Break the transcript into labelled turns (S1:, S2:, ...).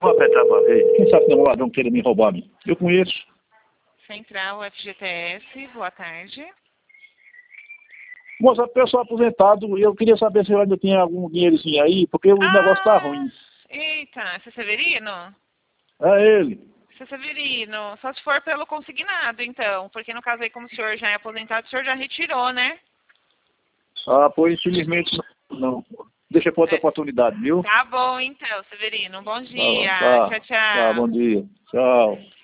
S1: Vamos apertar pra ver. Quem sabe que não é um ladrão queira me roubar a mim? Eu conheço.
S2: Central FGTS, boa tarde.
S1: Moça, pessoal aposentado, eu queria saber se eu ainda tinha algum dinheirozinho aí, porque o negócio tá ruim.
S2: Eita, seu Severino?
S1: É ele.
S2: Seu Severino, só se for pelo consignado, então. Porque no caso aí, como o senhor já é aposentado, o senhor já retirou, né?
S1: Ah, pois infelizmente não. Deixa pra outra oportunidade, viu?
S2: Tá bom, então, Severino. Bom dia.
S1: Tá,
S2: Tchau,
S1: tá, bom
S2: tchau.
S1: dia. Tchau.